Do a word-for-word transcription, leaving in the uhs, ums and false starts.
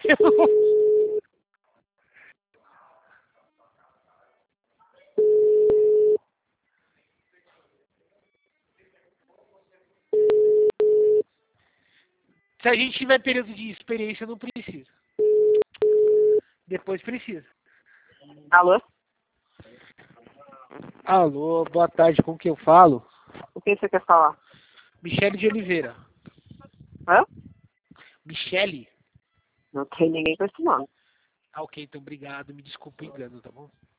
Se a gente tiver período de experiência, não precisa. Depois precisa. Alô? Alô, boa tarde, com quem eu falo? O que você quer falar? Michele de Oliveira. Hã? Michele? Não tem ninguém com esse nome. Ah, ok, então obrigado. Me desculpa o engano, tá bom?